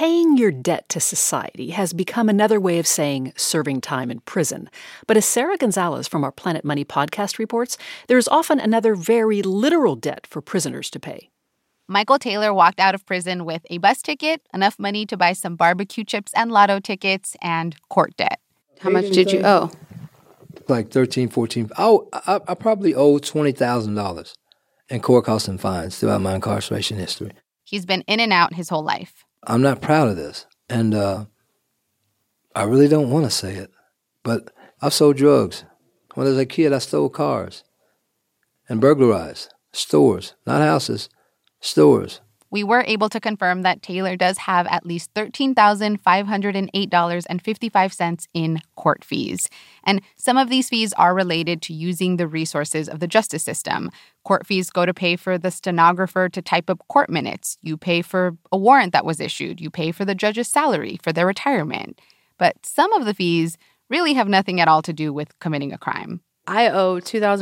Paying your debt to society has become another way of saying serving time in prison. But as Sarah Gonzalez from our Planet Money podcast reports, there is often another very literal debt for prisoners to pay. Michael Taylor walked out of prison with a bus ticket, enough money to buy some barbecue chips and lotto tickets, and court debt. How much did you owe? Like 13, 14. I probably owe $20,000 in court costs and fines throughout my incarceration history. He's been in and out his whole life. I'm not proud of this, and I really don't want to say it, but I've sold drugs. When I was a kid, I stole cars and burglarized stores, not houses, stores. We were able to confirm that Taylor does have at least $13,508.55 in court fees. And some of these fees are related to using the resources of the justice system. Court fees go to pay for the stenographer to type up court minutes. You pay for a warrant that was issued. You pay for the judge's salary, for their retirement. But some of the fees really have nothing at all to do with committing a crime. I owe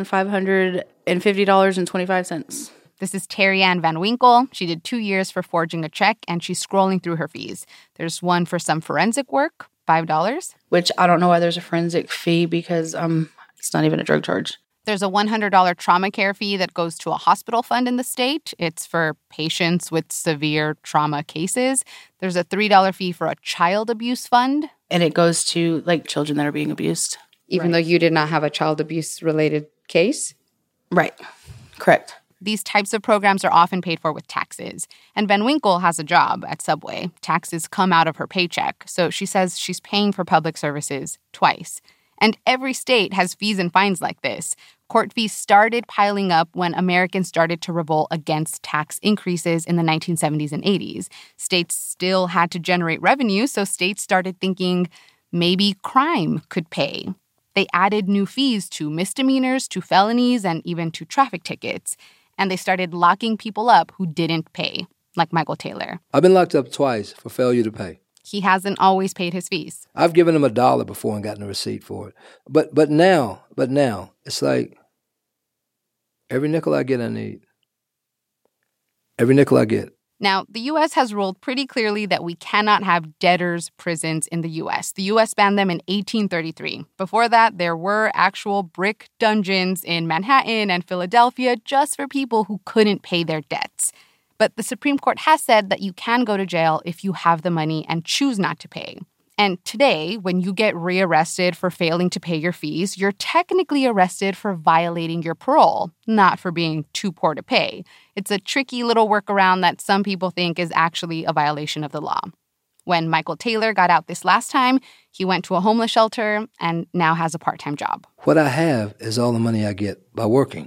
$2,550.25. This is Terry Ann Van Winkle. She did 2 years for forging a check, and she's scrolling through her fees. There's one for some forensic work, $5. Which I don't know why there's a forensic fee because it's not even a drug charge. There's a $100 trauma care fee that goes to a hospital fund in the state. It's for patients with severe trauma cases. There's a $3 fee for a child abuse fund. And it goes to, children that are being abused. Even though you did not have a child abuse-related case? Right. Correct. These types of programs are often paid for with taxes. And Van Winkle has a job at Subway. Taxes come out of her paycheck, so she says she's paying for public services twice. And every state has fees and fines like this. Court fees started piling up when Americans started to revolt against tax increases in the 1970s and 80s. States still had to generate revenue, so states started thinking maybe crime could pay. They added new fees to misdemeanors, to felonies, and even to traffic tickets. And they started locking people up who didn't pay, like Michael Taylor. I've been locked up twice for failure to pay. He hasn't always paid his fees. I've given him $1 before and gotten a receipt for it. But now, it's like every nickel I get, I need. Every nickel I get. Now, the U.S. has ruled pretty clearly that we cannot have debtors' prisons in the U.S. The U.S. banned them in 1833. Before that, there were actual brick dungeons in Manhattan and Philadelphia just for people who couldn't pay their debts. But the Supreme Court has said that you can go to jail if you have the money and choose not to pay. And today, when you get rearrested for failing to pay your fees, you're technically arrested for violating your parole, not for being too poor to pay. It's a tricky little workaround that some people think is actually a violation of the law. When Michael Taylor got out this last time, he went to a homeless shelter and now has a part-time job. What I have is all the money I get by working.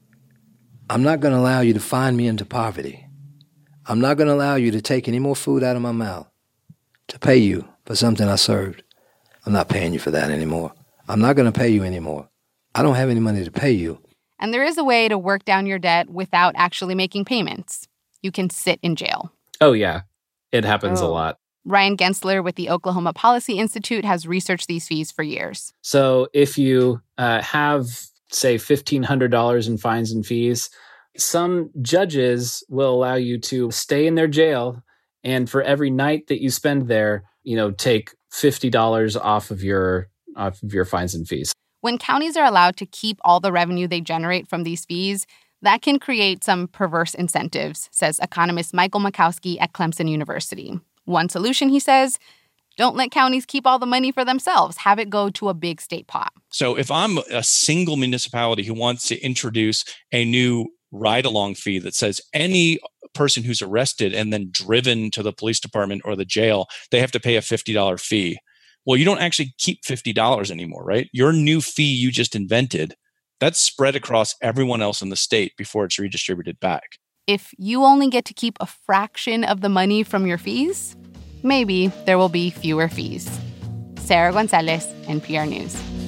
I'm not going to allow you to find me into poverty. I'm not going to allow you to take any more food out of my mouth to pay you for something I served. I'm not paying you for that anymore. I'm not going to pay you anymore. I don't have any money to pay you. And there is a way to work down your debt without actually making payments. You can sit in jail. Oh, yeah. It happens a lot. Ryan Gensler with the Oklahoma Policy Institute has researched these fees for years. So if you have, say, $1,500 in fines and fees, some judges will allow you to stay in their jail, and for every night that you spend there, take $50 off of your fines and fees. When counties are allowed to keep all the revenue they generate from these fees, that can create some perverse incentives, says economist Michael Makowski at Clemson University. One solution, he says, don't let counties keep all the money for themselves. Have it go to a big state pot. So if I'm a single municipality who wants to introduce a new ride-along fee that says any person who's arrested and then driven to the police department or the jail, they have to pay a $50 fee. Well, you don't actually keep $50 anymore, right? Your new fee you just invented, that's spread across everyone else in the state before it's redistributed back. If you only get to keep a fraction of the money from your fees, maybe there will be fewer fees. Sarah Gonzalez, NPR News.